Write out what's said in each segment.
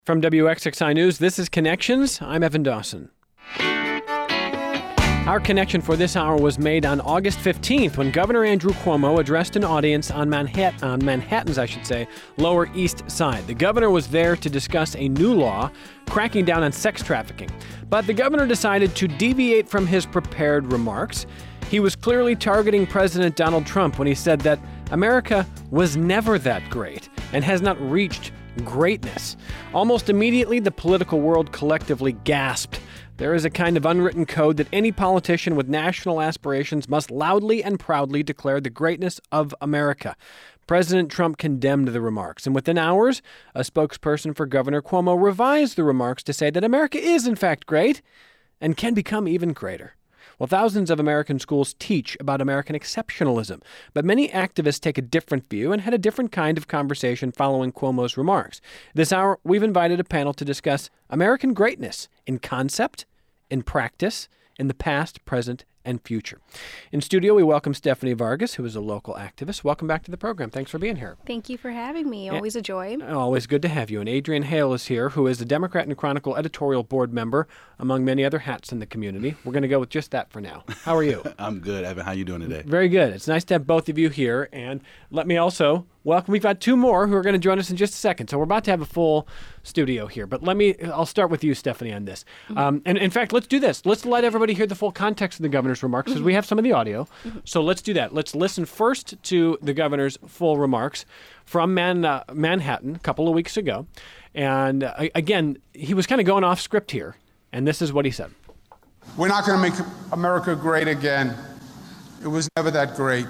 From WXXI News, this is Connections. I'm Evan Dawson. Our connection for this hour was made on August 15th when Governor Andrew Cuomo addressed an audience on Manhattan's Lower East Side. The governor was there to discuss a new law cracking down on sex trafficking. But the governor decided to deviate from his prepared remarks. He was clearly targeting President Donald Trump when he said that America was never that great and has not reached greatness. Almost immediately, the political world collectively gasped. There is a kind of unwritten code that any politician with national aspirations must loudly and proudly declare the greatness of America. President Trump condemned the remarks, and within hours, a spokesperson for Governor Cuomo revised the remarks to say that America is in fact great and can become even greater. Well, thousands of American schools teach about American exceptionalism, but many activists take a different view and had a different kind of conversation following Cuomo's remarks. This hour, we've invited a panel to discuss American greatness in concept, in practice, in the past, present, and future. In studio, we welcome Stephanie Vargas, who is a local activist. Welcome back to the program. Thanks for being here. Thank you for having me. Always a joy. Always good to have you. And Adrienne Hale is here, who is the Democrat and Chronicle editorial board member, among many other hats in the community. We're going to go with just that for now. How are you? I'm good, Evan. How are you doing today? Very good. It's nice to have both of you here. And let me also welcome, we've got two more who are going to join us in just a second. So we're about to have a full studio here. But I'll start with you, Stephanie, on this. And in fact, let's do this. Let's let everybody hear the full context of the governor's remarks, because we have some of the audio. So let's do that. Let's listen first to the governor's full remarks from Manhattan a couple of weeks ago. And again, he was kind of going off script here. And this is what he said. We're not going to make America great again. It was never that great.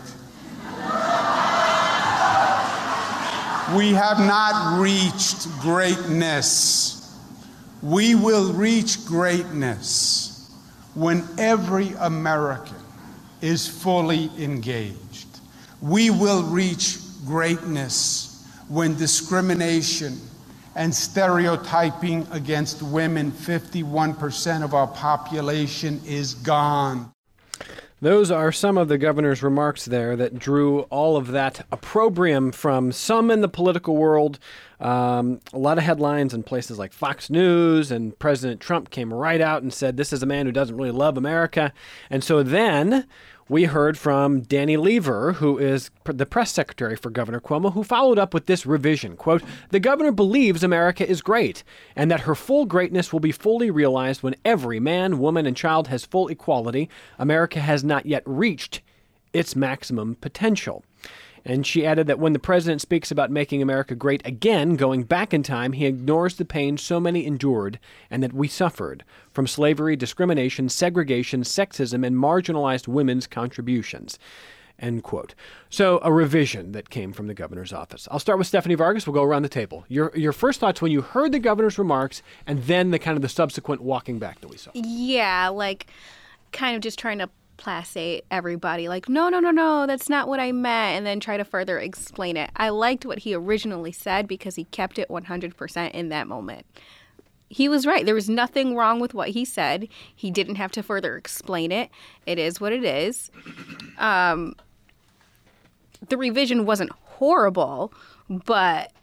We have not reached greatness. We will reach greatness when every American is fully engaged. We will reach greatness when discrimination and stereotyping against women, 51% of our population, is gone. Those are some of the governor's remarks there that drew all of that opprobrium from some in the political world. A lot of headlines in places like Fox News, and President Trump came right out and said, this is a man who doesn't really love America. And so then we heard from Danny Lever, who is the press secretary for Governor Cuomo, who followed up with this revision. Quote, the governor believes America is great and that her full greatness will be fully realized when every man, woman, and child has full equality. America has not yet reached its maximum potential. And she added that when the president speaks about making America great again, going back in time, he ignores the pain so many endured and that we suffered from slavery, discrimination, segregation, sexism, and marginalized women's contributions. End quote. So a revision that came from the governor's office. I'll start with Stephanie Vargas. We'll go around the table. Your first thoughts when you heard the governor's remarks and then the subsequent walking back that we saw. Yeah, kind of just trying to placate everybody, no, that's not what I meant, and then try to further explain it. I liked what he originally said because he kept it 100% in that moment. He was right. There was nothing wrong with what he said. He didn't have to further explain it. It is what it is. The revision wasn't horrible, but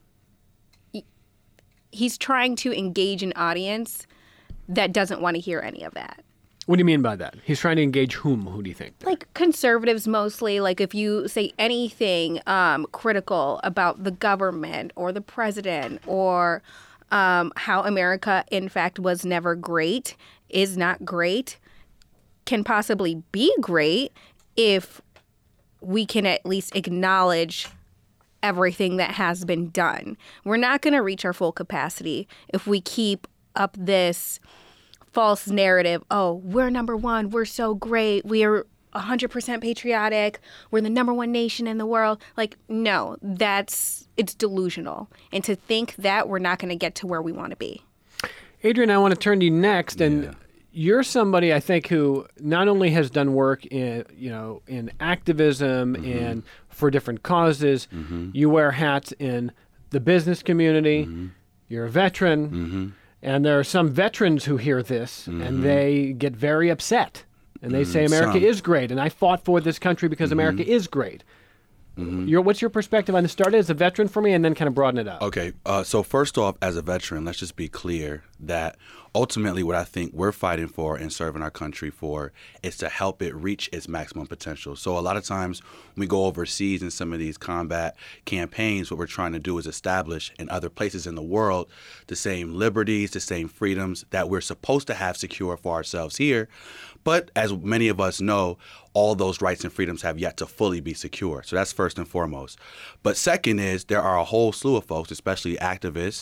he's trying to engage an audience that doesn't want to hear any of that. What do you mean by that? He's trying to engage whom? Who do you think? Conservatives mostly. If you say anything critical about the government or the president or how America, in fact, was never great, is not great, can possibly be great if we can at least acknowledge everything that has been done. We're not going to reach our full capacity if we keep up this false narrative. Oh, we're number one. We're so great. We are 100% patriotic. We're the number one nation in the world. No, it's delusional. And to think that we're not going to get to where we want to be. Adrienne, I want to turn to you next. And you're somebody, I think, who not only has done work in activism and for different causes. You wear hats in the business community. You're a veteran. And there are some veterans who hear this and they get very upset. And they say America is great. And I fought for this country because America is great. What's your perspective on this? Start as a veteran for me and then kind of broaden it out. Okay, so first off, as a veteran, let's just be clear that ultimately what I think we're fighting for and serving our country for is to help it reach its maximum potential. So a lot of times when we go overseas in some of these combat campaigns, what we're trying to do is establish in other places in the world the same liberties, the same freedoms that we're supposed to have secure for ourselves here. But as many of us know, all those rights and freedoms have yet to fully be secure. So that's first and foremost. But second is there are a whole slew of folks, especially activists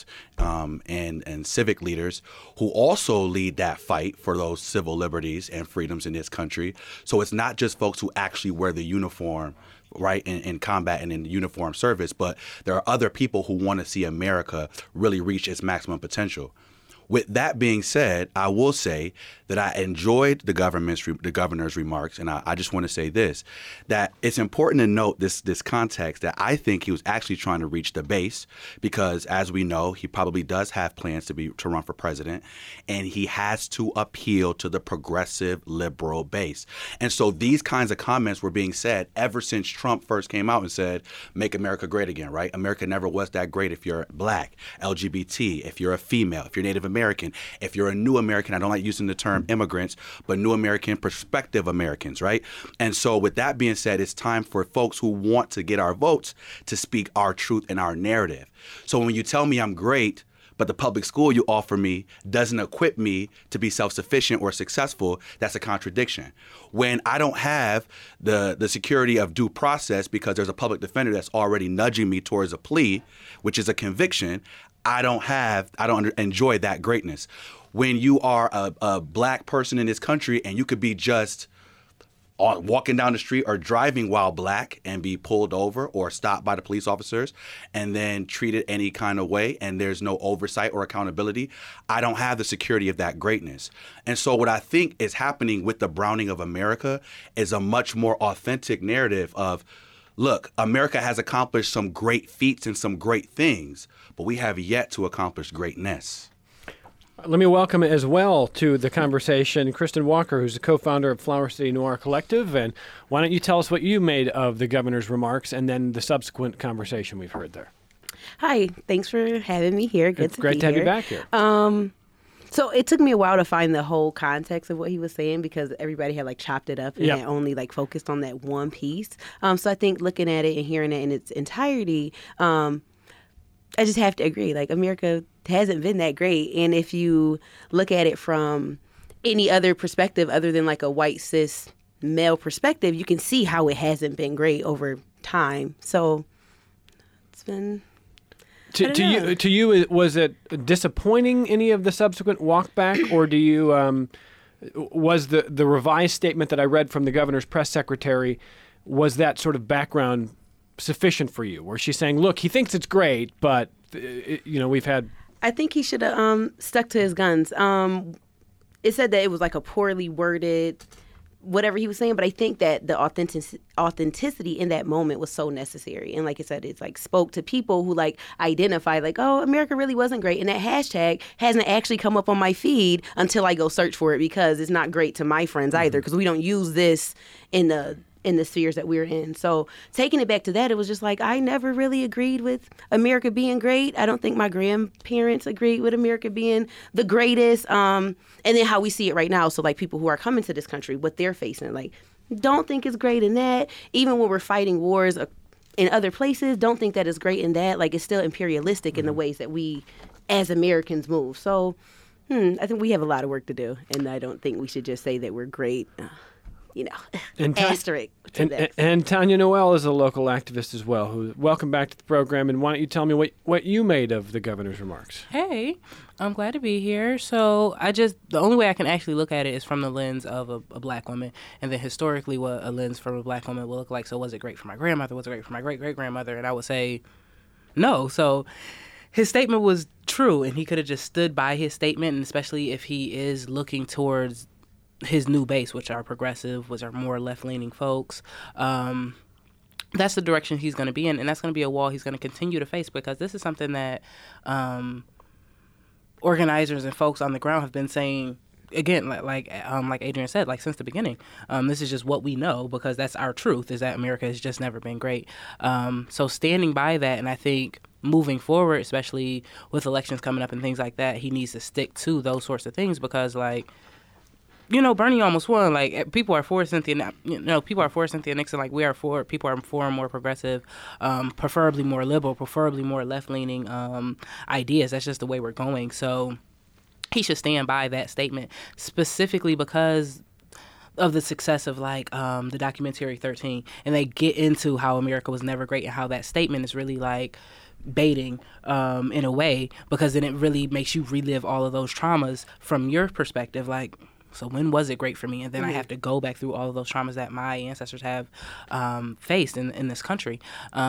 and civic leaders, who also lead that fight for those civil liberties and freedoms in this country. So it's not just folks who actually wear the uniform, right, in combat and in uniform service, but there are other people who want to see America really reach its maximum potential. With that being said, I will say that I enjoyed the governor's remarks, and I just want to say this, that it's important to note this context that I think he was actually trying to reach the base because, as we know, he probably does have plans to run for president, and he has to appeal to the progressive liberal base. And so these kinds of comments were being said ever since Trump first came out and said, make America great again, right? America never was that great if you're black, LGBT, if you're a female, if you're Native American, if you're a new American. I don't like using the term immigrants, but new American, prospective Americans, right? And so with that being said, it's time for folks who want to get our votes to speak our truth and our narrative. So when you tell me I'm great, but the public school you offer me doesn't equip me to be self-sufficient or successful, that's a contradiction. When I don't have the security of due process because there's a public defender that's already nudging me towards a plea, which is a conviction, I don't enjoy that greatness. When you are a black person in this country and you could be just walking down the street or driving while black and be pulled over or stopped by the police officers and then treated any kind of way and there's no oversight or accountability, I don't have the security of that greatness. And so what I think is happening with the browning of America is a much more authentic narrative of, look, America has accomplished some great feats and some great things, but we have yet to accomplish greatness. Let me welcome as well to the conversation Kristen Walker, who's the co-founder of Flower City Noir Collective. And why don't you tell us what you made of the governor's remarks and then the subsequent conversation we've heard there. Hi, thanks for having me here. It's great to have you back here. So it took me a while to find the whole context of what he was saying because everybody had chopped it up and had only focused on that one piece. So I think looking at it and hearing it in its entirety, I just have to agree. America hasn't been that great. And if you look at it from any other perspective other than a white cis male perspective, you can see how it hasn't been great over time. So it's been... To you, was it disappointing, any of the subsequent walk back, or do you was the revised statement that I read from the governor's press secretary, was that sort of background sufficient for you? Where she's saying, look, he thinks it's great, but we've had... I think he should have stuck to his guns. It said that it was a poorly worded whatever he was saying, but I think that the authenticity in that moment was so necessary. And like I said, it's spoke to people who identify oh, America really wasn't great. And that hashtag hasn't actually come up on my feed until I go search for it because it's not great to my friends either because we don't use this in the spheres that we're in. So taking it back to that, it was just I never really agreed with America being great. I don't think my grandparents agreed with America being the greatest. And then how we see it right now. So people who are coming to this country, what they're facing, don't think it's great in that. Even when we're fighting wars in other places, don't think that it's great in that. It's still imperialistic in the ways that we as Americans move. So I think we have a lot of work to do. And I don't think we should just say that we're great. Asterisk. And Tanya Noel is a local activist as well. Welcome back to the program. And why don't you tell me what you made of the governor's remarks? Hey, I'm glad to be here. So the only way I can actually look at it is from the lens of a black woman. And then historically what a lens from a black woman will look like. So was it great for my grandmother? Was it great for my great-great-grandmother? And I would say no. So his statement was true. And he could have just stood by his statement. And especially if he is looking towards his new base, which are progressive, which are more left-leaning folks. That's the direction he's going to be in, and that's going to be a wall he's going to continue to face because this is something that organizers and folks on the ground have been saying again, like Adrian said, like since the beginning, this is just what we know because that's our truth, is that America has just never been great. So standing by that, and I think moving forward, especially with elections coming up and things like that, he needs to stick to those sorts of things because, like, Bernie almost won. Like, people are for Cynthia. People are for Cynthia Nixon. Like, people are for more progressive, preferably more liberal, preferably more left-leaning ideas. That's just the way we're going. So he should stand by that statement, specifically because of the success of the documentary 13, and they get into how America was never great and how that statement is really like baiting in a way, because then it really makes you relive all of those traumas from your perspective. Like, so when was it great for me? And then I have to go back through all of those traumas that my ancestors have faced in this country.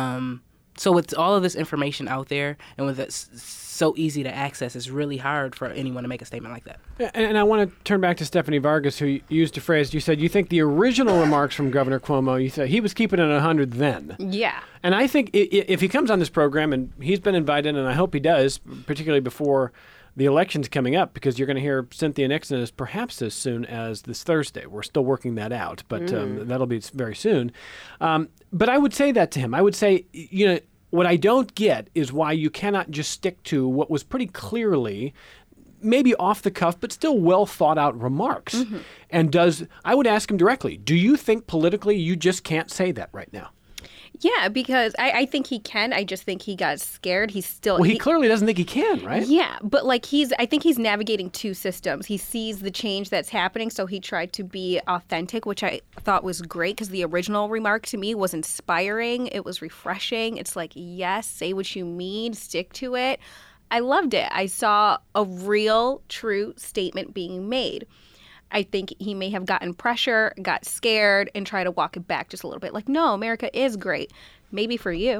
So with all of this information out there and with it so easy to access, it's really hard for anyone to make a statement like that. Yeah, and I want to turn back to Stephanie Vargas, who used a phrase. You said you think the original remarks from Governor Cuomo, you said he was keeping it at 100 then. Yeah. And I think if he comes on this program, and he's been invited, and I hope he does, particularly before the election's coming up, because you're going to hear Cynthia Nixon as perhaps as soon as this Thursday. We're still working that out, but that'll be very soon. But I would say that to him. I would say, what I don't get is why you cannot just stick to what was pretty clearly maybe off the cuff, but still well thought out remarks. Mm-hmm. And I would ask him directly, do you think politically you just can't say that right now? Yeah, because I think he can. I just think he got scared. He clearly doesn't think he can, right? Yeah, but I think he's navigating two systems. He sees the change that's happening, so he tried to be authentic, which I thought was great because the original remark to me was inspiring. It was refreshing. It's like, yes, say what you mean, stick to it. I loved it. I saw a real, true statement being made. I think he may have gotten pressure, got scared, and tried to walk it back just a little bit. Like, no, America is great. Maybe for you.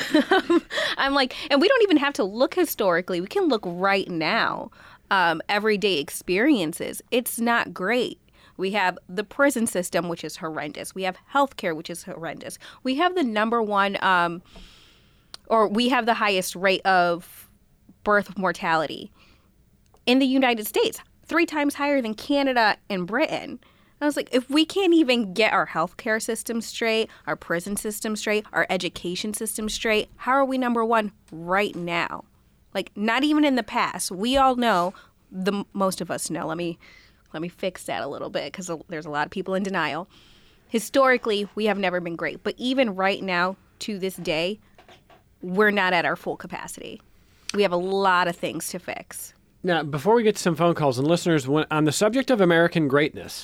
I'm like, and we don't even have to look historically. We can look right now. Everyday experiences. It's not great. We have the prison system, which is horrendous. We have healthcare, which is horrendous. We have the number one, we have the highest rate of birth mortality in the United States. 3 times higher than Canada and Britain. I was like, if we can't even get our healthcare system straight, our prison system straight, our education system straight, how are we number one right now? Like, not even in the past. We all know, most of us know. Let me fix that a little bit because there's a lot of people in denial. Historically, we have never been great. But even right now, to this day, we're not at our full capacity. We have a lot of things to fix. Now, before we get to some phone calls, and listeners, on the subject of American greatness,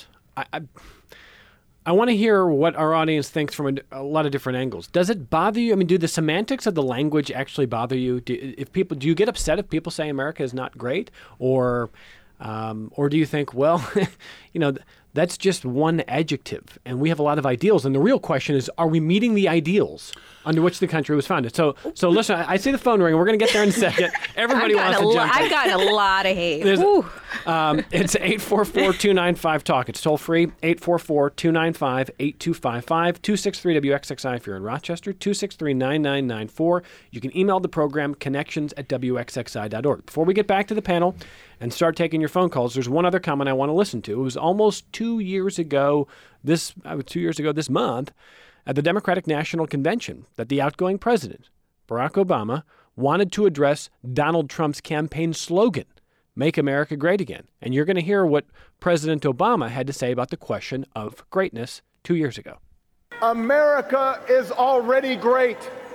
I want to hear what our audience thinks from a lot of different angles. Does it bother you? I mean, do the semantics of the language actually bother you? Do you get upset if people say America is not great, or do you think, well, that's just one adjective, and we have a lot of ideals, and the real question is, are we meeting the ideals under which the country was founded? So listen, I see the phone ring. We're going to get there in a second. Everybody wants to jump in. I've gotten a lot of hate. It's 844-295-TALK. It's toll free, 844-295-8255, 263-WXXI if you're in Rochester, 263-9994. You can email the program, connections@WXXI.org. Before we get back to the panel and start taking your phone calls, there's one other comment I want to listen to. It was almost 2 years ago this month at the Democratic National Convention that the outgoing president, Barack Obama, wanted to address Donald Trump's campaign slogan, Make America Great Again. And you're going to hear what President Obama had to say about the question of greatness 2 years ago. America is already great.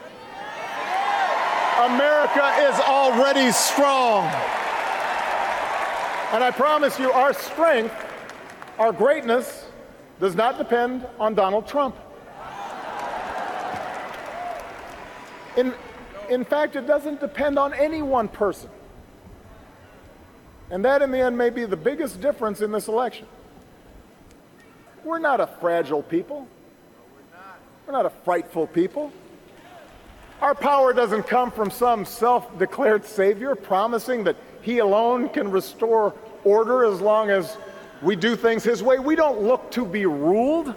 America is already strong. And I promise you, our strength, our greatness, does not depend on Donald Trump. In fact, it doesn't depend on any one person. And that, in the end, may be the biggest difference in this election. We're not a fragile people. We're not a frightful people. Our power doesn't come from some self-declared savior promising that he alone can restore order as long as we do things his way. We don't look to be ruled.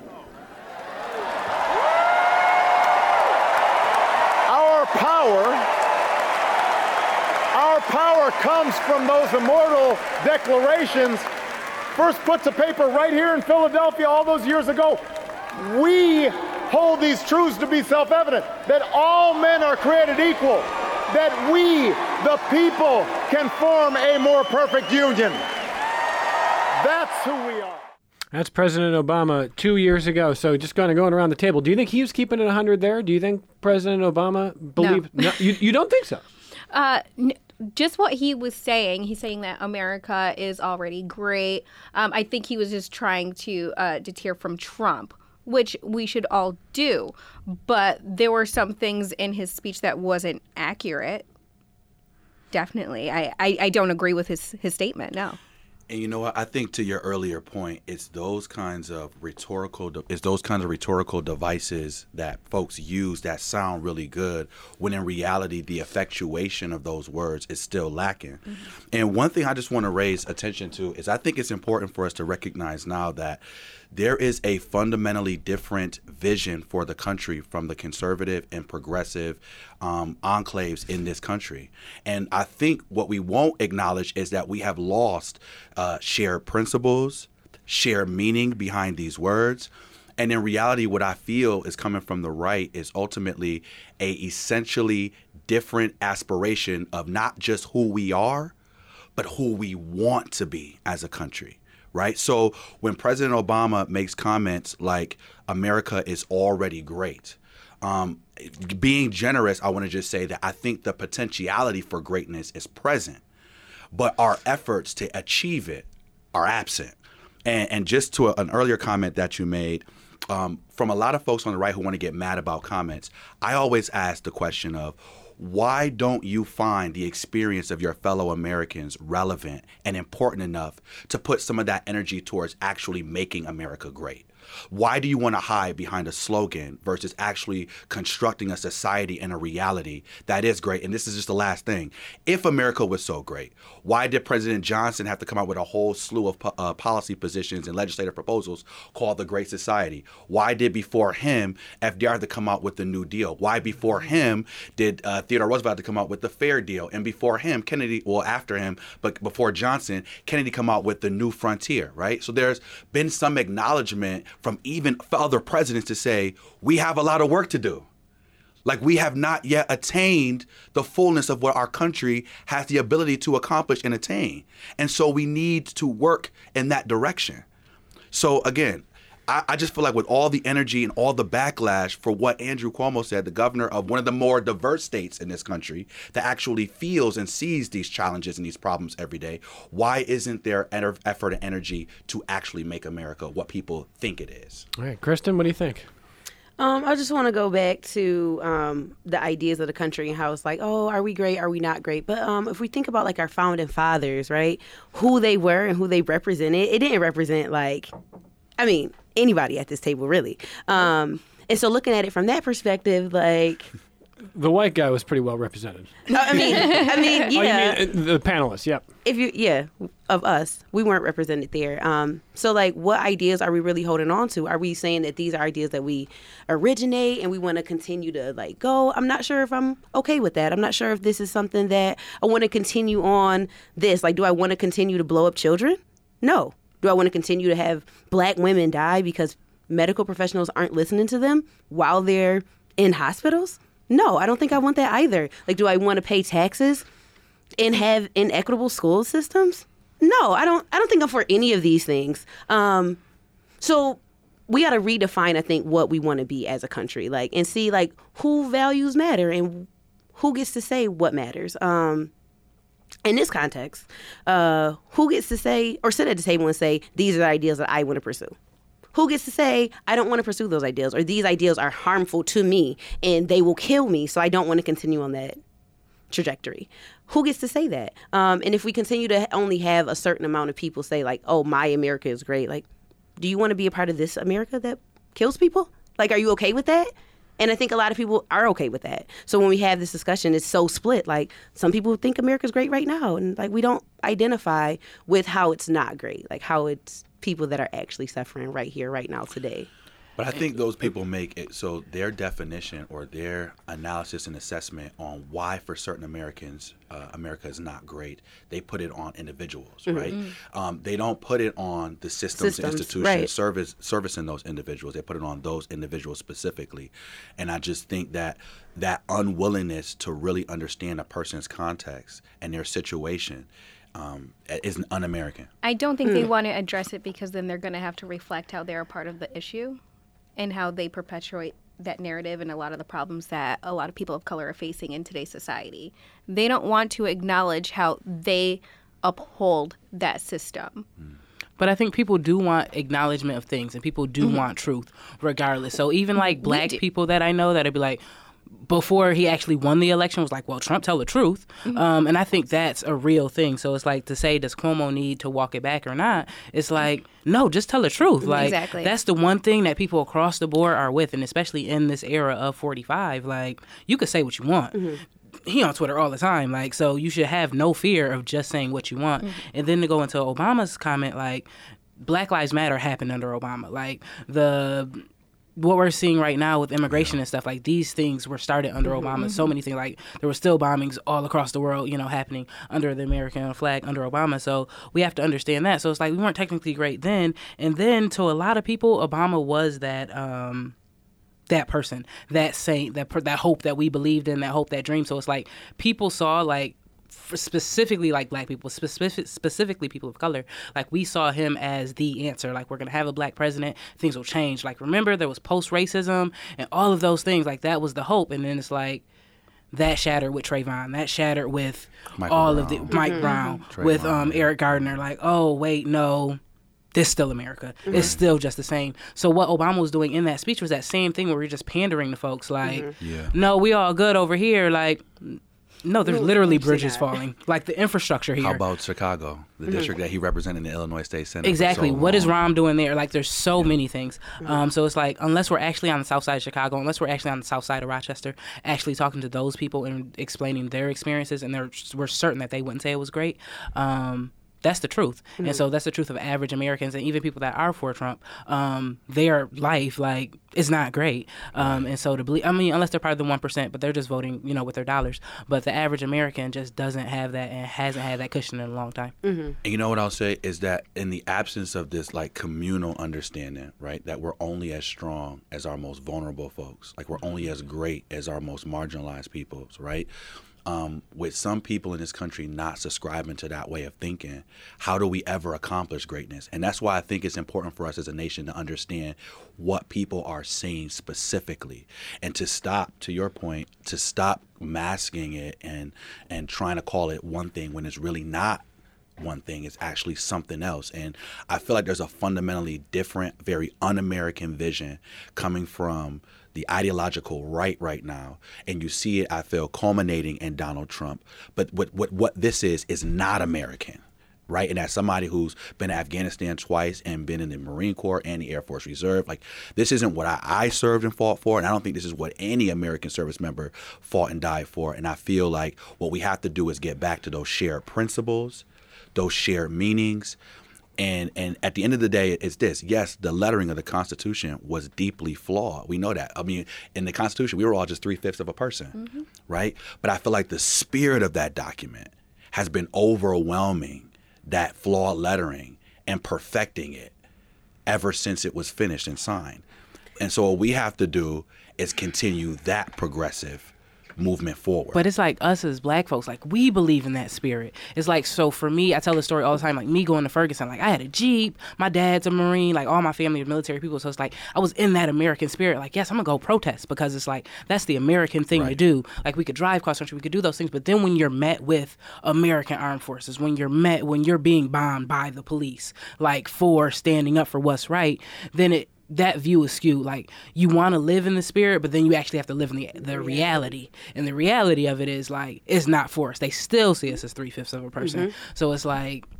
Our power comes from those immortal declarations first put to paper right here in Philadelphia all those years ago. We hold these truths to be self-evident, that all men are created equal, that we, the people, can form a more perfect union. That's who we are. That's President Obama 2 years ago. So just kind of going around the table, do you think he was keeping it 100 there? Do you think President Obama believed? No, you don't think so? Just what he was saying. He's saying that America is already great. I think he was just trying to deter from Trump, which we should all do. But there were some things in his speech that wasn't accurate. Definitely. I don't agree with his statement, no. And you know what? I think to your earlier point, it's those kinds of rhetorical devices that folks use that sound really good when in reality the effectuation of those words is still lacking. Mm-hmm. And one thing I just want to raise attention to is I think it's important for us to recognize now that there is a fundamentally different vision for the country from the conservative and progressive enclaves in this country. And I think what we won't acknowledge is that we have lost shared principles, shared meaning behind these words. And in reality, what I feel is coming from the right is ultimately a essentially different aspiration of not just who we are, but who we want to be as a country. Right. So when President Obama makes comments like America is already great, being generous, I want to just say that I think the potentiality for greatness is present, but our efforts to achieve it are absent. And just to an earlier comment that you made, from a lot of folks on the right who want to get mad about comments, I always ask the question of, why don't you find the experience of your fellow Americans relevant and important enough to put some of that energy towards actually making America great? Why do you want to hide behind a slogan versus actually constructing a society and a reality that is great? And this is just the last thing. If America was so great, why did President Johnson have to come out with a whole slew of policy positions and legislative proposals called the Great Society? Why did before him FDR have to come out with the New Deal? Why before him did Theodore Roosevelt have to come out with the Fair Deal? And before him, Kennedy, well, after him, but before Johnson, Kennedy come out with the New Frontier, right? So there's been some acknowledgement from even other presidents to say, we have a lot of work to do. Like, we have not yet attained the fullness of what our country has the ability to accomplish and attain. And so we need to work in that direction. So again, I just feel like with all the energy and all the backlash for what Andrew Cuomo said, the governor of one of the more diverse states in this country that actually feels and sees these challenges and these problems every day, why isn't there effort and energy to actually make America what people think it is? All right, Kristen, what do you think? I just want to go back to the ideas of the country and how it's like, oh, are we great? Are we not great? But if we think about like our founding fathers, right, who they were and who they represented, it didn't represent anybody at this table, really. And so looking at it from that perspective, like... The white guy was pretty well represented. I mean, yeah. Oh, you mean the panelists, yep. Of us, we weren't represented there. So, like, what ideas are we really holding on to? Are we saying that these are ideas that we originate and we want to continue to, like, go? I'm not sure if I'm okay with that. I'm not sure if this is something that I want to continue on this. Like, do I want to continue to blow up children? No. Do I want to continue to have black women die because medical professionals aren't listening to them while they're in hospitals? No, I don't think I want that either. Like, do I want to pay taxes and have inequitable school systems? No, I don't think I'm for any of these things. So we got to redefine, I think, what we want to be as a country, like, and see, like, who values matter and who gets to say what matters. In this context, who gets to say or sit at the table and say, these are the ideas that I want to pursue? Who gets to say, I don't want to pursue those ideals, or these ideals are harmful to me and they will kill me, so I don't want to continue on that trajectory? Who gets to say that? And if we continue to only have a certain amount of people say, like, oh, my America is great, like, do you want to be a part of this America that kills people? Like, are you okay with that? And I think a lot of people are okay with that. So when we have this discussion, it's so split. Like, some people think America's great right now, and, like, we don't identify with how it's not great, like how it's people that are actually suffering right here, right now, today. But I think those people make it so their definition or their analysis and assessment on why for certain Americans America is not great, they put it on individuals, right? They don't put it on the systems institutions servicing those individuals. They put it on those individuals specifically. And I just think that unwillingness to really understand a person's context and their situation is un-American. I don't think they want to address it because then they're going to have to reflect how they're a part of the issue and how they perpetuate that narrative and a lot of the problems that a lot of people of color are facing in today's society. They don't want to acknowledge how they uphold that system. But I think people do want acknowledgement of things, and people do want truth regardless. So even like black people that I know that'd be like, before he actually won the election, was like, well, Trump tell the truth. And I think that's a real thing. So it's like to say, does Cuomo need to walk it back or not? It's like, no, just tell the truth. Like, exactly. That's the one thing that people across the board are with, and especially in this era of 45, like, you could say what you want. He on Twitter all the time, like, so you should have no fear of just saying what you want. And then to go into Obama's comment, like, Black Lives Matter happened under Obama. Like, what we're seeing right now with immigration and stuff, like these things were started under Obama. So many things, like there were still bombings all across the world, you know, happening under the American flag under Obama. So we have to understand that. So it's like we weren't technically great then. And then to a lot of people, Obama was that that person, that saint, that hope that we believed in, that hope, that dream. So it's like people saw, like, specifically like black people, specifically people of color, like we saw him as the answer. Like, we're gonna have a black president, things will change. Like, remember there was post-racism and all of those things, like that was the hope. And then it's like that shattered with Trayvon, that shattered with Mike Brown, with Eric Gardner. Like, oh wait, no, this is still America. It's still just the same. So what Obama was doing in that speech was that same thing where we're just pandering to folks, like, no, we all good over here. Like, no, there's literally bridges falling. Like, the infrastructure here. How about Chicago, the district that he represented in the Illinois State Senate? Exactly. What is Rahm doing there? Like, there's so many things. So it's like, unless we're actually on the south side of Chicago, unless we're actually on the south side of Rochester, actually talking to those people and explaining their experiences, and we're certain that they wouldn't say it was great. That's the truth. And so that's the truth of average Americans and even people that are for Trump. Their life, like, is not great. And so to believe, I mean, unless they're part of the 1%, but they're just voting, you know, with their dollars. But the average American just doesn't have that and hasn't had that cushion in a long time. And you know what I'll say is that in the absence of this, like, communal understanding, right, that we're only as strong as our most vulnerable folks, like we're only as great as our most marginalized peoples, right? With some people in this country not subscribing to that way of thinking, how do we ever accomplish greatness? And that's why I think it's important for us as a nation to understand what people are saying specifically, and to stop, to your point, to stop masking it and trying to call it one thing when it's really not one thing. It's actually something else. And I feel like there's a fundamentally different, very un-American vision coming from the ideological right now, and you see it, I feel, culminating in Donald Trump. But what this is not American, right? And as somebody who's been to Afghanistan twice and been in the Marine Corps and the Air Force Reserve, like, this isn't what I served and fought for, and I don't think this is what any American service member fought and died for. And I feel like what we have to do is get back to those shared principles, those shared meanings. And at the end of the day, it's this. Yes, the lettering of the Constitution was deeply flawed. We know that. I mean, in the Constitution, we were all just 3/5 of a person, right? But I feel like the spirit of that document has been overwhelming that flawed lettering and perfecting it ever since it was finished and signed. And so what we have to do is continue that progressive movement forward. But it's like us as black folks, like, we believe in that spirit. It's like, so for me, I tell the story all the time, like me going to Ferguson, like I had a Jeep, my dad's a Marine, like all my family are military people. So it's like, I was in that American spirit, like, yes, I'm gonna go protest, because it's like, that's the American thing to do. Like, we could drive cross country, we could do those things. But then when you're met with American armed forces, when you're being bombed by the police, like, for standing up for what's right, then that view is skewed. Like, you want to live in the spirit, but then you actually have to live in the reality. And the reality of it is, like, it's not for us. They still see us as 3/5 of a person. So it's like,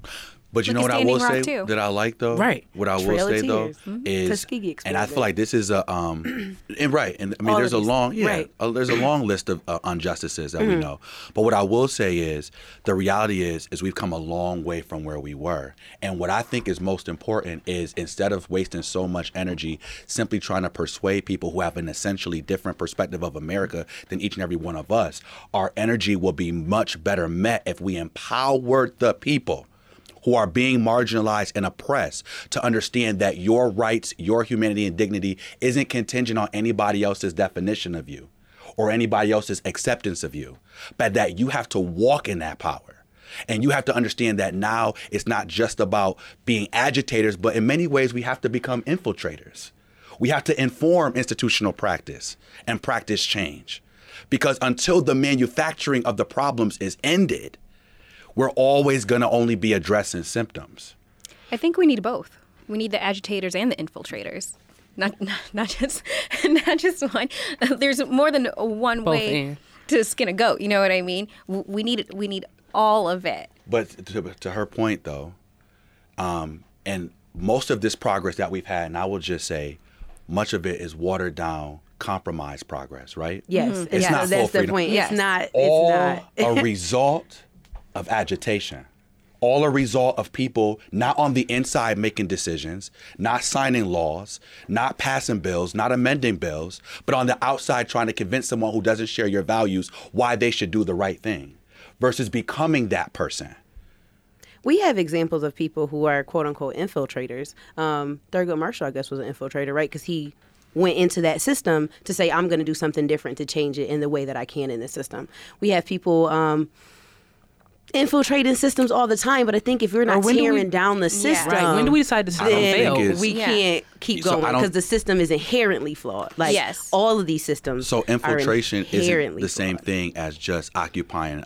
But you Look know at what I will Standing say Rock, too. that I like though? Right. What I will Trail of say though Tears. is, Tuskegee and I exploded. feel like this is a and right, and I mean All there's of a these- long right. there's a long list of injustices that we know. But what I will say is the reality is we've come a long way from where we were. And what I think is most important is instead of wasting so much energy simply trying to persuade people who have an essentially different perspective of America than each and every one of us, our energy will be much better met if we empower the people who are being marginalized and oppressed to understand that your rights, your humanity and dignity isn't contingent on anybody else's definition of you or anybody else's acceptance of you, but that you have to walk in that power. And you have to understand that now it's not just about being agitators, but in many ways we have to become infiltrators. We have to inform institutional practice and practice change. Because until the manufacturing of the problems is ended, we're always going to only be addressing symptoms. I think we need both. We need the agitators and the infiltrators. Not just one. There's more than one Both way and. to skin a goat. You know what I mean? We need all of it. But to her point, though, and most of this progress that we've had, and I will just say, much of it is watered down, compromised progress, right? Yes, It's not full that's the freedom. point. Yes. It's not. All It's not. a result of agitation. All a result of people not on the inside making decisions, not signing laws, not passing bills, not amending bills, but on the outside trying to convince someone who doesn't share your values why they should do the right thing versus becoming that person. We have examples of people who are quote unquote infiltrators. Thurgood Marshall, I guess, was an infiltrator, right? Because he went into that system to say, I'm going to do something different to change it in the way that I can in the system. We have people infiltrating systems all the time, but I think if you're not when do we- tearing down the system, Right. When do we decide the I don't system think failed? it's- we Yeah. can't keep So going I don't- because the system is inherently flawed. Like Yes. all of these systems. So infiltration are isn't inherently the same flawed. thing as just occupying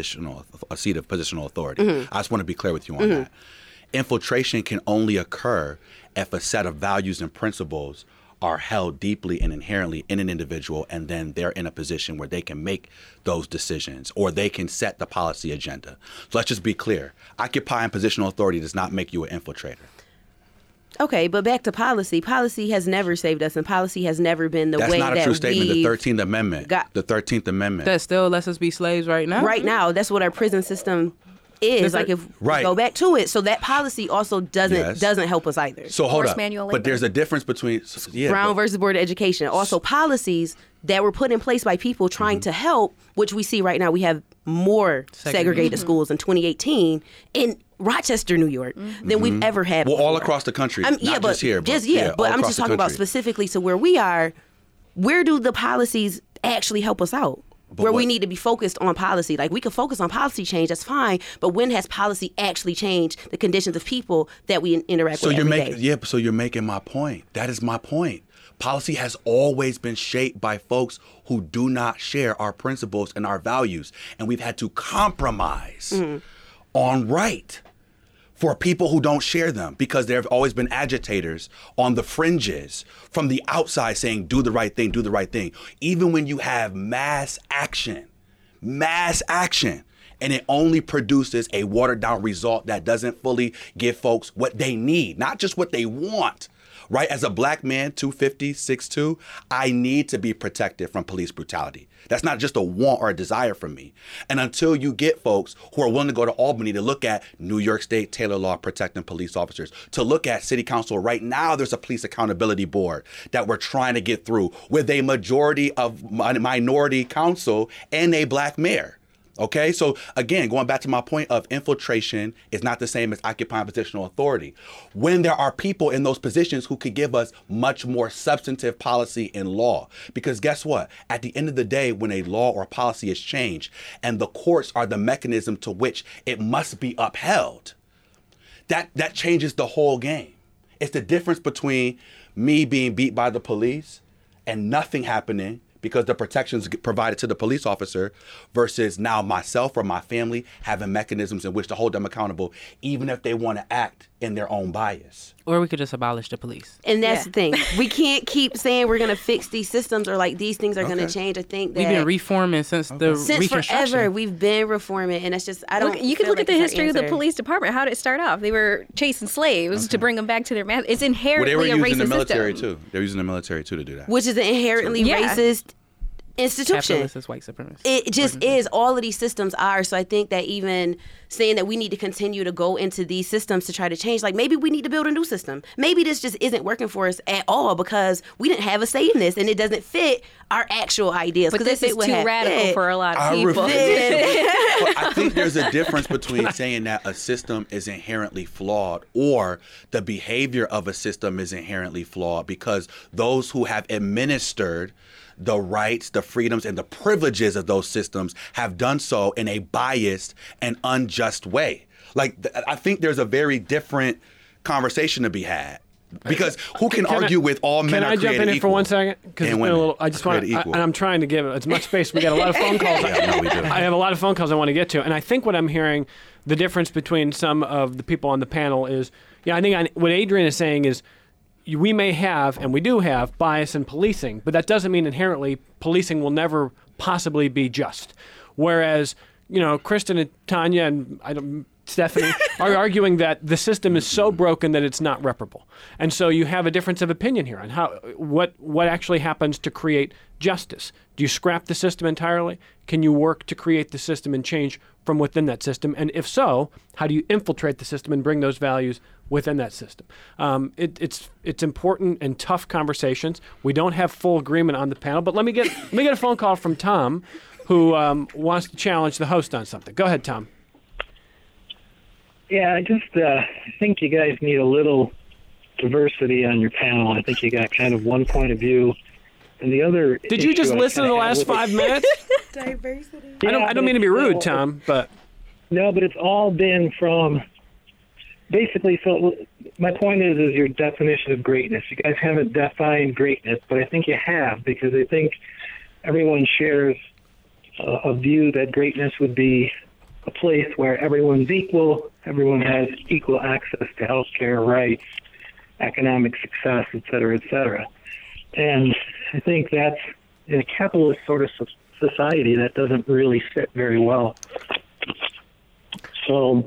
a seat of positional authority. I just want to be clear with you on that. Infiltration can only occur if a set of values and principles are held deeply and inherently in an individual, and then they're in a position where they can make those decisions or they can set the policy agenda. So let's just be clear. Occupying positional authority does not make you an infiltrator. Okay, but back to policy. Policy has never saved us, and policy has never been the That's way not a that true statement. The we've 13th Amendment. got- The 13th Amendment. That still lets us be slaves right now. right now. That's what our prison system is. Does Like it- if Right. we go back to it, so that policy also Yes. doesn't help us either. So hold Forced up. manual But labor. there's a difference between Brown versus Board of Education. Also, policies that were put in place by people trying to help, which we see right now. We have more segregated schools in 2018 in Rochester, New York, than we've ever had. Well, all before. across the country. Not Not just here, but yeah, all I'm across just the talking about country. specifically to where we are. Where do the policies actually help us out? Where we what- need to be focused on policy. Like we can focus on policy change, that's fine. But when has policy actually changed the conditions of people that we interact So with you're every making day? so you're making my point. That is my point. Policy has always been shaped by folks who do not share our principles and our values, and we've had to compromise on right for people who don't share them because there have always been agitators on the fringes from the outside saying do the right thing, do the right thing. Even when you have mass action, and it only produces a watered down result that doesn't fully give folks what they need, not just what they want. Right? As a black man, 250, 6'2", I need to be protected from police brutality. That's not just a want or a desire from me. And until you get folks who are willing to go to Albany to look at New York State Taylor law protecting police officers, to look at city council, right now there's a police accountability board that we're trying to get through with a majority of minority council and a black mayor. Okay, so again, going back to my point of infiltration is not the same as occupying positional authority. When there are people in those positions who could give us much more substantive policy and law, because guess what? At the end of the day, when a law or policy is changed and the courts are the mechanism to which it must be upheld, that changes the whole game. It's the difference between me being beat by the police and nothing happening because the protections provided to the police officer versus now myself or my family having mechanisms in which to hold them accountable, even if they want to act in their own bias. Or we could just abolish the police. And that's the thing. We can't keep saying we're going to fix these systems or like these things are going to change. I think that we've been reforming since the Reconstruction. Forever. We've been reforming, and it's just You can look at the history of the police department. How did it start off? They were chasing slaves to bring them back to their master. It's inherently a racist system. They were using the military too. They were using the military too to do that. Which is an inherently racist institution. Capitalist is white supremacist. It just is. All of these systems are. So I think that even saying that we need to continue to go into these systems to try to change, like maybe we need to build a new system. Maybe this just isn't working for us at all because we didn't have a say in this and it doesn't fit our actual ideas. But this is too radical for a lot of people. I think there's a difference between saying that a system is inherently flawed or the behavior of a system is inherently flawed because those who have administered the rights, the freedoms, and the privileges of those systems have done so in a biased and unjust way. Like, I think there's a very different conversation to be had. Because who can argue with all men are created equal? Can I jump in here for 1 second? Because I just want to, and I'm trying to give as much space. We got a lot of phone calls. We do. I have a lot of phone calls I want to get to. And I think what I'm hearing, the difference between some of the people on the panel is, what Adrian is saying is, we may have, and we do have, bias in policing, but that doesn't mean inherently policing will never possibly be just. Whereas, Kristen and Tanya and Stephanie are arguing that the system is so broken that it's not reparable. And so you have a difference of opinion here on what actually happens to create justice. Do you scrap the system entirely? Can you work to create the system and change from within that system? And if so, how do you infiltrate the system and bring those values within that system? It's important and tough conversations. We don't have full agreement on the panel, but let me get a phone call from Tom, who wants to challenge the host on something. Go ahead, Tom. Yeah, I just think you guys need a little diversity on your panel. I think you got kind of one point of view, and the other. Did you just listen to the last 5 minutes? Diversity. Yeah, I don't mean to be rude, Tom, but no, but it's all been from basically. So my point is your definition of greatness. You guys haven't defined greatness, but I think you have because I think everyone shares a view that greatness would be a place where everyone's equal, everyone has equal access to health care, rights, economic success, et cetera, and I think that's in a capitalist sort of society that doesn't really fit very well. So,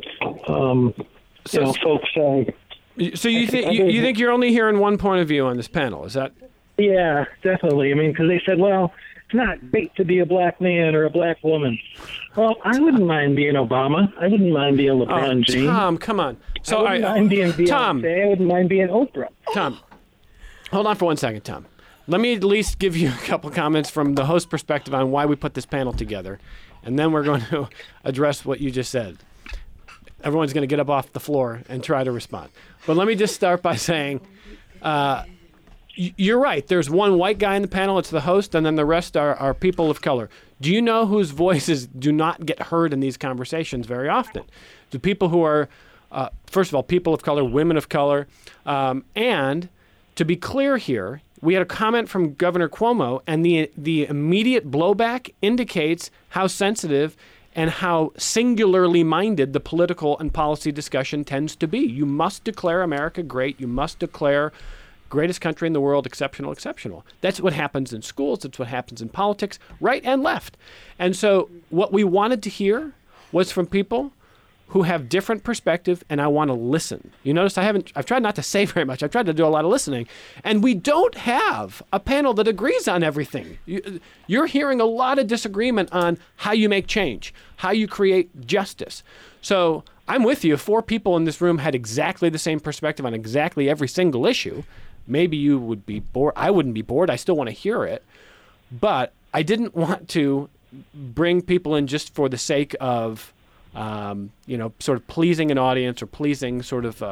folks say. So you think you're only hearing one point of view on this panel? Is that? Yeah, definitely. I mean, because they said, well, it's not great to be a black man or a black woman. Well, I wouldn't mind being Obama. I wouldn't mind being LeBron James. Tom, come on. So I wouldn't mind being Beyonce. Tom, I wouldn't mind being Oprah. Tom, hold on for 1 second, Tom. Let me at least give you a couple comments from the host perspective on why we put this panel together, and then we're going to address what you just said. Everyone's going to get up off the floor and try to respond. But let me just start by saying, you're right. There's one white guy in the panel. It's the host, and then the rest are people of color. Do you know whose voices do not get heard in these conversations very often? The people who are, first of all, people of color, women of color. And to be clear here, we had a comment from Governor Cuomo, and the immediate blowback indicates how sensitive and how singularly minded the political and policy discussion tends to be. You must declare America great. You must declare greatest country in the world, exceptional, exceptional. That's what happens in schools. That's what happens in politics, right and left. And so what we wanted to hear was from people who have different perspective, and I want to listen. You notice I've tried not to say very much. I've tried to do a lot of listening. And we don't have a panel that agrees on everything. You're hearing a lot of disagreement on how you make change, how you create justice. So I'm with you. If 4 people in this room had exactly the same perspective on exactly every single issue, maybe you would be bored. I wouldn't be bored. I still want to hear it. But I didn't want to bring people in just for the sake of sort of pleasing an audience or pleasing sort of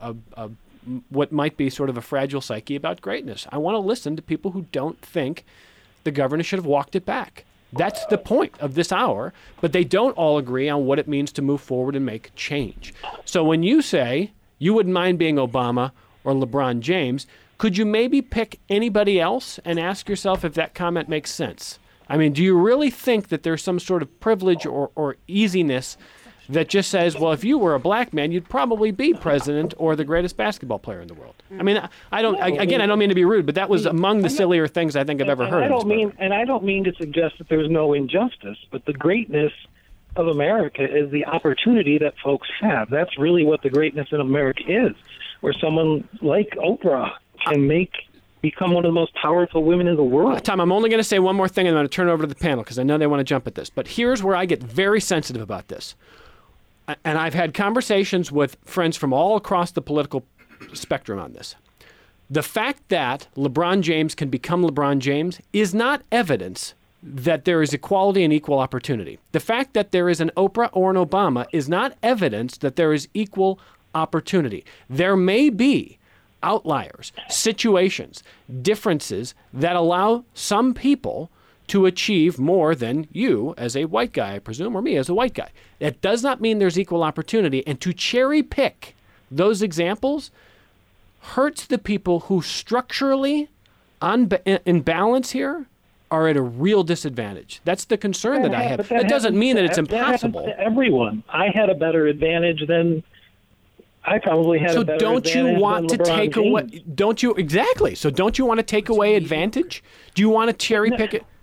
what might be sort of a fragile psyche about greatness. I want to listen to people who don't think the governor should have walked it back. That's the point of this hour, but they don't all agree on what it means to move forward and make change. So when you say you wouldn't mind being Obama or LeBron James, could you maybe pick anybody else and ask yourself if that comment makes sense? I mean, do you really think that there's some sort of privilege or easiness that just says, well, if you were a black man, you'd probably be president or the greatest basketball player in the world? I mean, I don't mean to be rude, but that was among the sillier things I think I've ever heard. I don't mean to suggest that there's no injustice, but the greatness of America is the opportunity that folks have. That's really what the greatness in America is, where someone like Oprah can become one of the most powerful women in the world. Tom, I'm only going to say one more thing, and I'm going to turn it over to the panel because I know they want to jump at this. But here's where I get very sensitive about this. And I've had conversations with friends from all across the political spectrum on this. The fact that LeBron James can become LeBron James is not evidence that there is equality and equal opportunity. The fact that there is an Oprah or an Obama is not evidence that there is equal opportunity. There may be outliers, situations, differences that allow some people to achieve more than you as a white guy, I presume, or me as a white guy. That does not mean there's equal opportunity. And to cherry pick those examples hurts the people who structurally, in balance here, are at a real disadvantage. That's the concern that I have. That doesn't mean that it's impossible. That happens to everyone. I had a better advantage than... I probably had a better advantage than LeBron James. So don't you want to take away... Don't you... Exactly. So don't you want to take away advantage? Do you want to cherry pick it?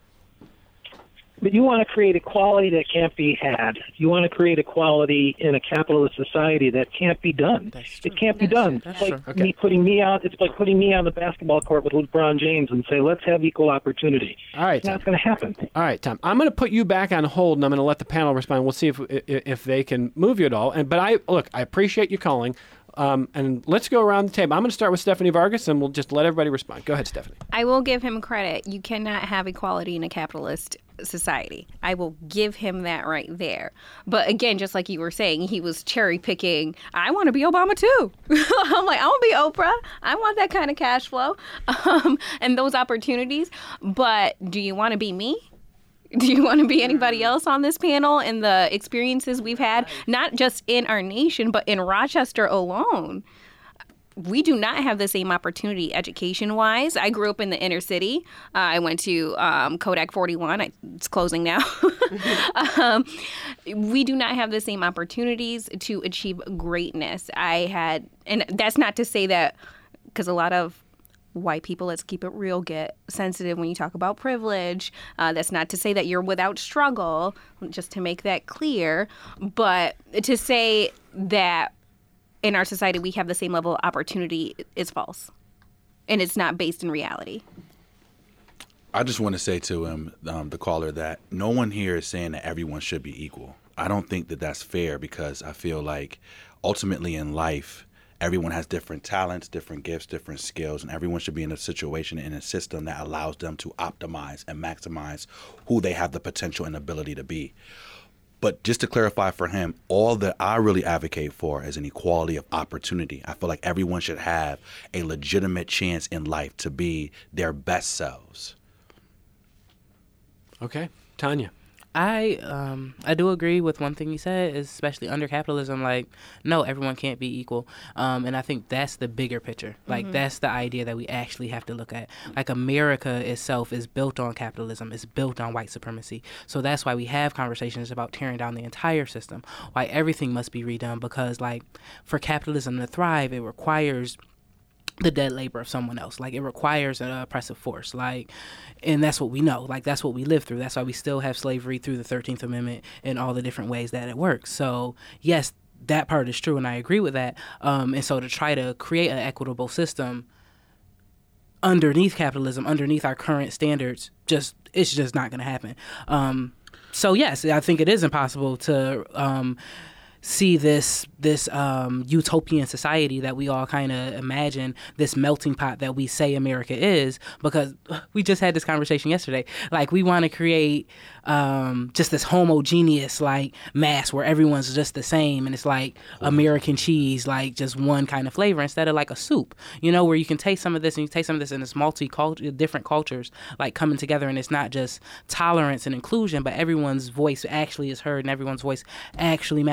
But you want to create equality that can't be had. You want to create equality in a capitalist society that can't be done. It can't be done. It's like putting me on the basketball court with LeBron James and say, let's have equal opportunity. All right, it's not going to happen. All right, Tom. I'm going to put you back on hold, and I'm going to let the panel respond. We'll see if they can move you at all. But I appreciate you calling. And let's go around the table. I'm going to start with Stephanie Vargas, and we'll just let everybody respond. Go ahead, Stephanie. I will give him credit. You cannot have equality in a capitalist society. I will give him that right there. But again, just like you were saying, he was cherry picking. I want to be Obama too. I'm like, I want to be Oprah. I want that kind of cash flow and those opportunities. But do you want to be me? Do you want to be anybody else on this panel and the experiences we've had, not just in our nation, but in Rochester alone? We do not have the same opportunity education-wise. I grew up in the inner city. I went to Kodak 41. It's closing now. We do not have the same opportunities to achieve greatness. And that's not to say that, because a lot of white people, let's keep it real, get sensitive when you talk about privilege. That's not to say that you're without struggle, just to make that clear. But to say that in our society we have the same level of opportunity is false. And it's not based in reality. I just want to say to him, the caller, that no one here is saying that everyone should be equal. I don't think that that's fair, because I feel like ultimately in life, everyone has different talents, different gifts, different skills, and everyone should be in a situation, in a system that allows them to optimize and maximize who they have the potential and ability to be. But just to clarify for him, all that I really advocate for is an equality of opportunity. I feel like everyone should have a legitimate chance in life to be their best selves. Okay. Tanya. I do agree with one thing you said, especially under capitalism. Like, no, everyone can't be equal. And I think that's the bigger picture. Like, that's the idea that we actually have to look at. Like, America itself is built on capitalism. It's built on white supremacy. So that's why we have conversations about tearing down the entire system, why everything must be redone, because, like, for capitalism to thrive, it requires the dead labor of someone else. Like, it requires an oppressive force. Like, and that's what we know. Like, that's what we live through. That's why we still have slavery through the 13th Amendment and all the different ways that it works. So, yes, that part is true, and I agree with that. And so to try to create an equitable system underneath capitalism, underneath our current standards, it's just not going to happen. So, yes, I think it is impossible to see this utopian society that we all kind of imagine, this melting pot that we say America is, because we just had this conversation yesterday. Like, we want to create just this homogeneous, like, mass where everyone's just the same, and it's like American cheese, like just one kind of flavor, instead of like a soup, you know, where you can taste some of this and you taste some of this, and it's different cultures like coming together, and it's not just tolerance and inclusion, but everyone's voice actually is heard and everyone's voice actually matters. And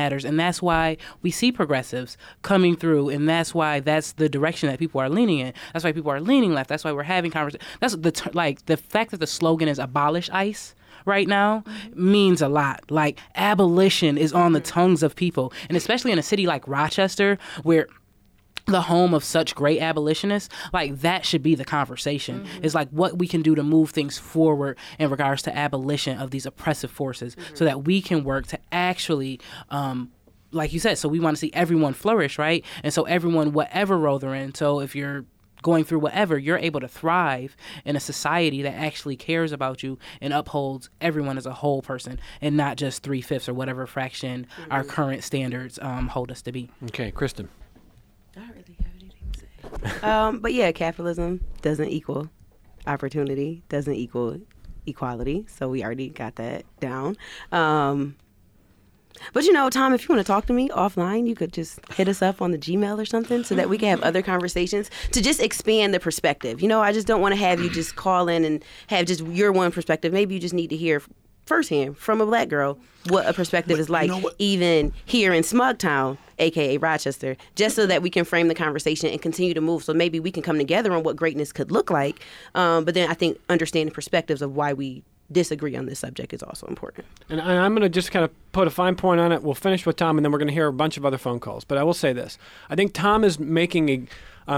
that's why we see progressives coming through, and that's why that's the direction that people are leaning in. That's why people are leaning left. That's why we're having conversations. That's the fact that the slogan is abolish ICE right now means a lot. Like, abolition is on the tongues of people, and especially in a city like Rochester, where the home of such great abolitionists, like, that should be the conversation. It's like what we can do to move things forward in regards to abolition of these oppressive forces, so that we can work to actually, like you said, so we want to see everyone flourish, right? And so everyone, whatever role they're in, so if you're going through whatever, you're able to thrive in a society that actually cares about you and upholds everyone as a whole person, and not just 3/5 or whatever fraction our current standards hold us to be. Okay, Kristen. I don't really have anything to say. But yeah, capitalism doesn't equal opportunity, doesn't equal equality. So we already got that down. But, you know, Tom, if you want to talk to me offline, you could just hit us up on the Gmail or something so that we can have other conversations to just expand the perspective. You know, I just don't want to have you just call in and have just your one perspective. Maybe you just need to hear firsthand from a black girl what a perspective is like, even here in Smugtown, a.k.a. Rochester, just so that we can frame the conversation and continue to move. So maybe we can come together on what greatness could look like. But then I think understanding perspectives of why we disagree on this subject is also important. And I'm going to just kind of put a fine point on it. We'll finish with Tom, and then we're going to hear a bunch of other phone calls. But I will say this. I think Tom is making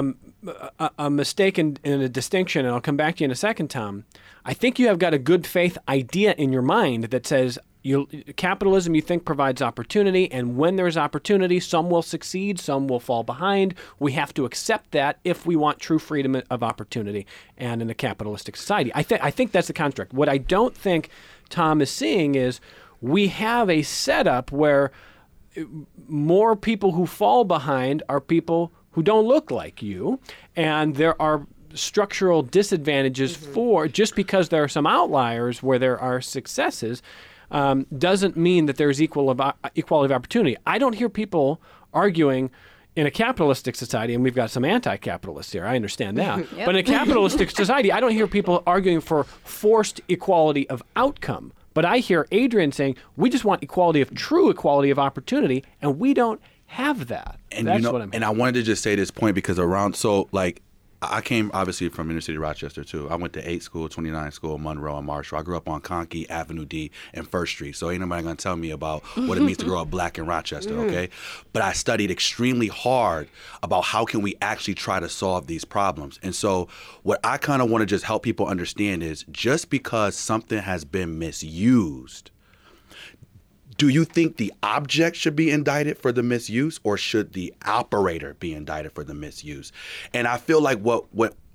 a mistake in a distinction, and I'll come back to you in a second, Tom. I think you have got a good faith idea in your mind that says capitalism, you think, provides opportunity, and when there's opportunity, some will succeed, some will fall behind. We have to accept that if we want true freedom of opportunity and in a capitalistic society. I think that's the construct. What I don't think Tom is seeing is we have a setup where more people who fall behind are people who don't look like you, and there are structural disadvantages for, just because there are some outliers where there are successes, doesn't mean that there's equality of opportunity. I don't hear people arguing in a capitalistic society, and we've got some anti-capitalists here, I understand that, but in a capitalistic society, I don't hear people arguing for forced equality of outcome. But I hear Adrian saying, we just want true equality of opportunity, and we don't have that. And that's what I'm hearing. And I wanted to just say this point because I came obviously from inner city Rochester too. I went to 8 school, 29 school, Monroe and Marshall. I grew up on Conkey, Avenue D, and First Street. So ain't nobody gonna tell me about what it means to grow up black in Rochester, okay? But I studied extremely hard about how can we actually try to solve these problems. And so what I kind of want to just help people understand is just because something has been misused, do you think the object should be indicted for the misuse, or should the operator be indicted for the misuse? And I feel like what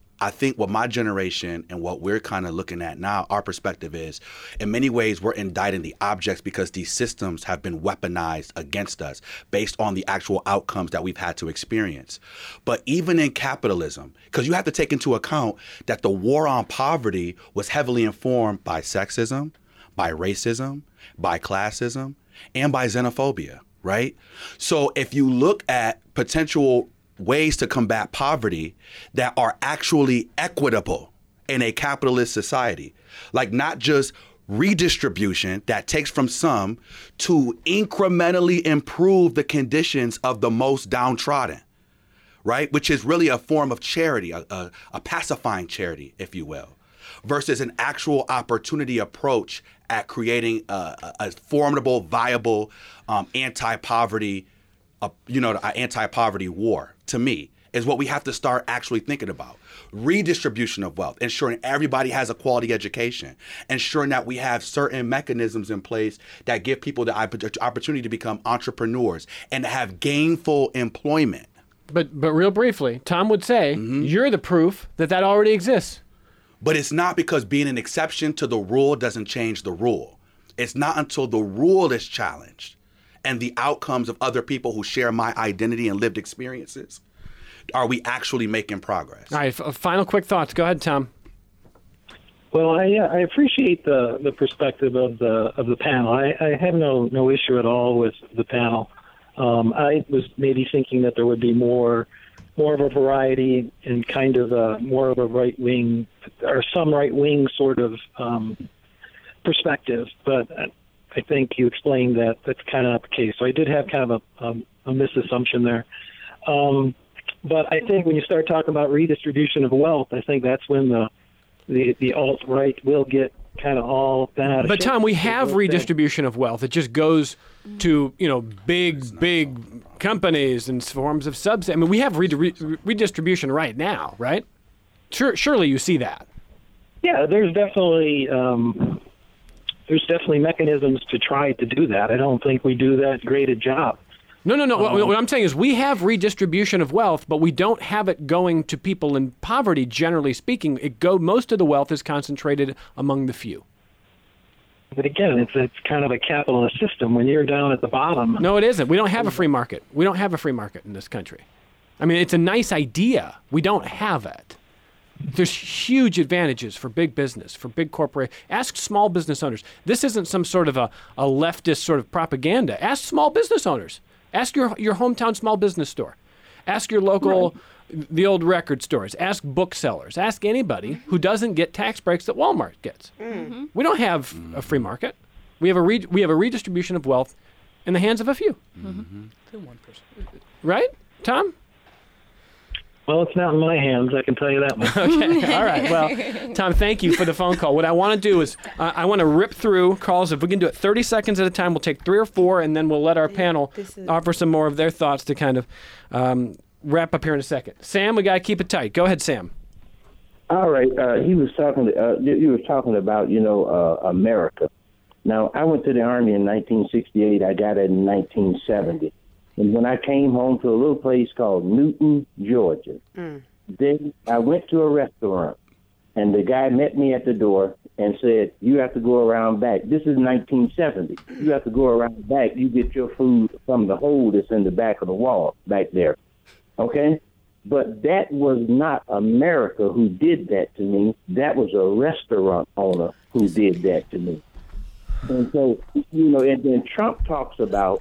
my generation and what we're kind of looking at now, our perspective is, in many ways, we're indicting the objects because these systems have been weaponized against us based on the actual outcomes that we've had to experience. But even in capitalism, because you have to take into account that the war on poverty was heavily informed by sexism, by racism, by classism, and by xenophobia, right? So if you look at potential ways to combat poverty that are actually equitable in a capitalist society, like not just redistribution that takes from some to incrementally improve the conditions of the most downtrodden, right? Which is really a form of charity, a pacifying charity, if you will, versus an actual opportunity approach at creating a formidable, viable anti-poverty, anti-poverty war, to me, is what we have to start actually thinking about. Redistribution of wealth, ensuring everybody has a quality education, ensuring that we have certain mechanisms in place that give people the opportunity to become entrepreneurs and to have gainful employment. But real briefly, Tom would say, you're the proof that already exists. But it's not, because being an exception to the rule doesn't change the rule. It's not until the rule is challenged and the outcomes of other people who share my identity and lived experiences are we actually making progress. All right, final quick thoughts. Go ahead, Tom. Well, I appreciate the perspective of the panel. I have no issue at all with the panel. I was maybe thinking that there would be more of a variety and kind of more of a right wing or some right wing sort of perspective. But I think you explained that that's kind of not the case. So I did have kind of a misassumption there. But I think when you start talking about redistribution of wealth, I think that's when the alt-right will get kind of all bent out of But shape. Tom, we have redistribution of wealth. It just goes to big companies and forms of subsidy. I mean, we have redistribution right now, right? Surely you see that. Yeah, there's definitely mechanisms to try to do that. I don't think we do that great a job. No. What I'm saying is we have redistribution of wealth, but we don't have it going to people in poverty, generally speaking. Most of the wealth is concentrated among the few. But again, it's kind of a capitalist system. When you're down at the bottom... No, it isn't. We don't have a free market. We don't have a free market in this country. I mean, it's a nice idea. We don't have it. There's huge advantages for big business, for big corporations. Ask small business owners. This isn't some sort of a leftist sort of propaganda. Ask small business owners. Ask your hometown small business store. Ask your local, the old record stores. Ask booksellers. Ask anybody who doesn't get tax breaks that Walmart gets. Mm-hmm. We don't have a free market. We have a redistribution of wealth in the hands of a few. Mm-hmm. To 1%. Right, Tom? Well, it's not in my hands, I can tell you that much. Okay, all right. Well, Tom, thank you for the phone call. What I want to do is I want to rip through calls. If we can do it 30 seconds at a time, we'll take 3 or 4, and then we'll let our panel offer some more of their thoughts to kind of wrap up here in a second. Sam, we got to keep it tight. Go ahead, Sam. All right. You was talking about, America. Now, I went to the Army in 1968. I got it in 1970. And when I came home to a little place called Newton, Georgia, then I went to a restaurant, and the guy met me at the door and said, you have to go around back. This is 1970. You have to go around back. You get your food from the hole that's in the back of the wall back there. Okay? But that was not America who did that to me. That was a restaurant owner who did that to me. And so, and then Trump talks about,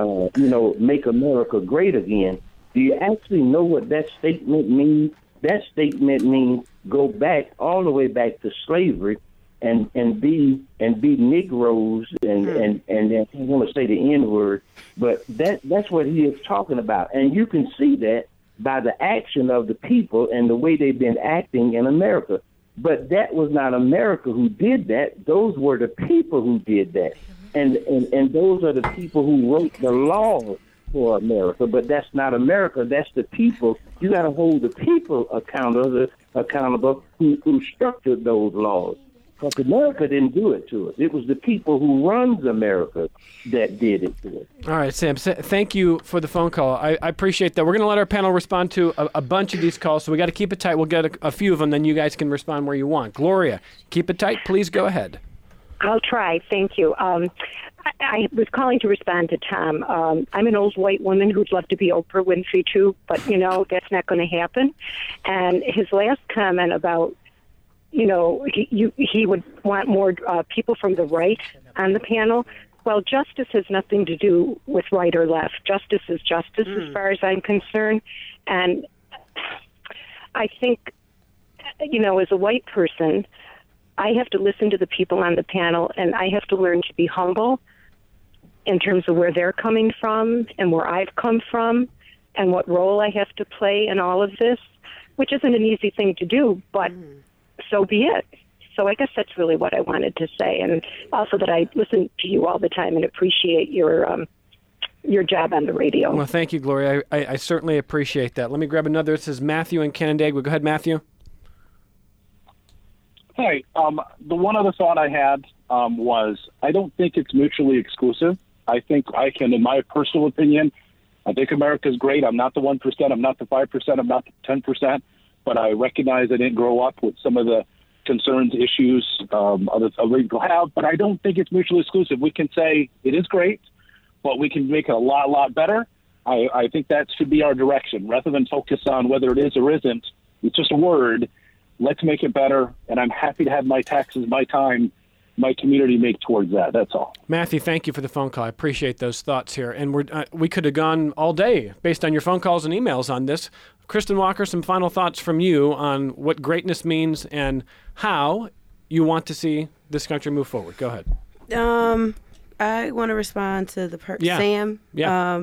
make America great again. Do you actually know what that statement means? That statement means go back all the way back to slavery and be Negroes and I don't want to say the N-word, but that's what he is talking about. And you can see that by the action of the people and the way they've been acting in America. But that was not America who did that. Those were the people who did that. And those are the people who wrote the laws for America. But that's not America. That's the people. You got to hold the people accountable who structured those laws. Because America didn't do it to us. It was the people who runs America that did it to us. All right, Sam, thank you for the phone call. I appreciate that. We're going to let our panel respond to a bunch of these calls, so we got to keep it tight. We'll get a few of them, then you guys can respond where you want. Gloria, keep it tight. Please go ahead. I'll try. Thank you. I was calling to respond to Tom. I'm an old white woman who'd love to be Oprah Winfrey, too, but, that's not going to happen. And his last comment about, he would want more people from the right on the panel. Well, justice has nothing to do with right or left. Justice is justice as far as I'm concerned. And I think, as a white person, I have to listen to the people on the panel, and I have to learn to be humble in terms of where they're coming from and where I've come from and what role I have to play in all of this, which isn't an easy thing to do, but so be it. So I guess that's really what I wanted to say, and also that I listen to you all the time and appreciate your job on the radio. Well, thank you, Gloria. I certainly appreciate that. Let me grab another. This is Matthew in Canandaigua. Go ahead, Matthew. Hi. The one other thought I had was I don't think it's mutually exclusive. I think I can, in my personal opinion, I think America's great. I'm not the 1%. I'm not the 5%. I'm not the 10%. But I recognize I didn't grow up with some of the concerns, issues other people have. But I don't think it's mutually exclusive. We can say it is great, but we can make it a lot better. I think that should be our direction. Rather than focus on whether it is or isn't, it's just a word. Let's make it better, and I'm happy to have my taxes, my time, my community make towards that. That's all. Matthew, thank you for the phone call. I appreciate those thoughts here. And we could have gone all day based on your phone calls and emails on this. Kristen Walker, some final thoughts from you on what greatness means and how you want to see this country move forward. Go ahead. I want to respond to the Yeah. Sam. Yeah.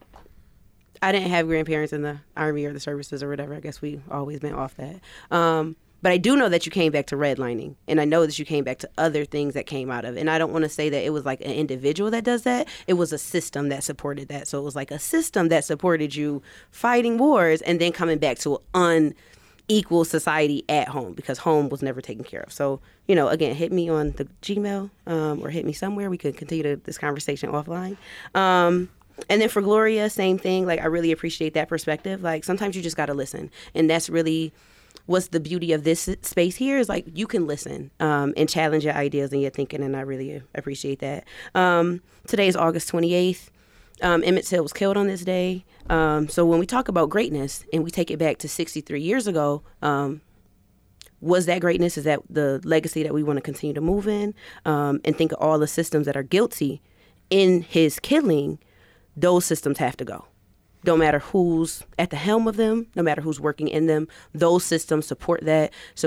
I didn't have grandparents in the Army or the services or whatever. I guess we always been off that. But I do know that you came back to redlining, and I know that you came back to other things that came out of it. And I don't want to say that it was like an individual that does that. It was a system that supported that. So it was like a system that supported you fighting wars and then coming back to an unequal society at home, because home was never taken care of. So, you know, again, hit me on the Gmail or hit me somewhere. We could continue this conversation offline. And then for Gloria, same thing. Like, I really appreciate that perspective. Like, sometimes you just got to listen. And that's really what's the beauty of this space here, is like you can listen and challenge your ideas and your thinking, and I really appreciate that. Today is August 28th. Emmett Till was killed on this day. So when we talk about greatness and we take it back to 63 years ago, was that greatness? Is that the legacy that we want to continue to move in? And think of all the systems that are guilty in his killing. Those systems have to go. No matter who's at the helm of them, no matter who's working in them, those systems supported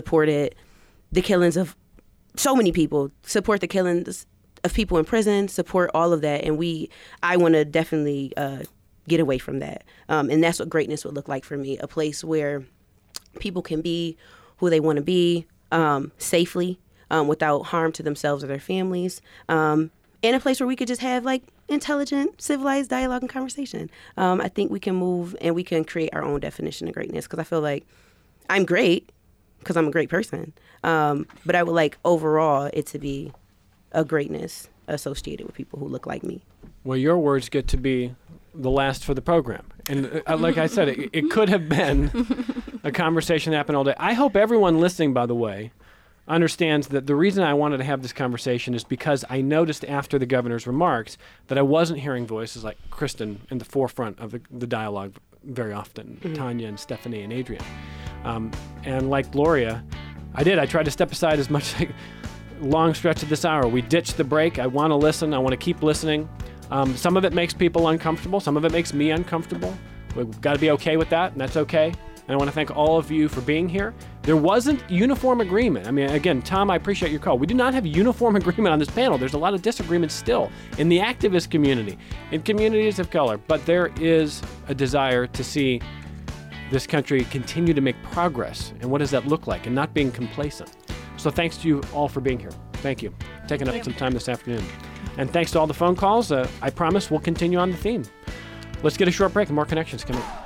the killings of so many people, support the killings of people in prison, support all of that. And I want to definitely get away from that. And that's what greatness would look like for me, a place where people can be who they want to be safely, without harm to themselves or their families. And a place where we could just have like intelligent, civilized dialogue and conversation. I think we can move and we can create our own definition of greatness, because I feel like I'm great because I'm a great person. But I would like overall it to be a greatness associated with people who look like me. Well, your words get to be the last for the program. And like I said, it could have been a conversation that happened all day. I hope everyone listening, by the way, understands that the reason I wanted to have this conversation is because I noticed after the governor's remarks that I wasn't hearing voices like Kristen in the forefront of the dialogue very often, Tanya and Stephanie and Adrian. And like Gloria, I tried to step aside as much as long stretch of this hour. We ditched the break. I want to listen. I want to keep listening. Some of it makes people uncomfortable. Some of it makes me uncomfortable. We've got to be okay with that, and that's okay. And I want to thank all of you for being here. There wasn't uniform agreement. I mean, again, Tom, I appreciate your call. We do not have uniform agreement on this panel. There's a lot of disagreement still in the activist community, in communities of color. But there is a desire to see this country continue to make progress. And what does that look like? And not being complacent. So thanks to you all for being here. Thank you. Taking up some time this afternoon. And thanks to all the phone calls. I promise we'll continue on the theme. Let's get a short break and more connections coming up.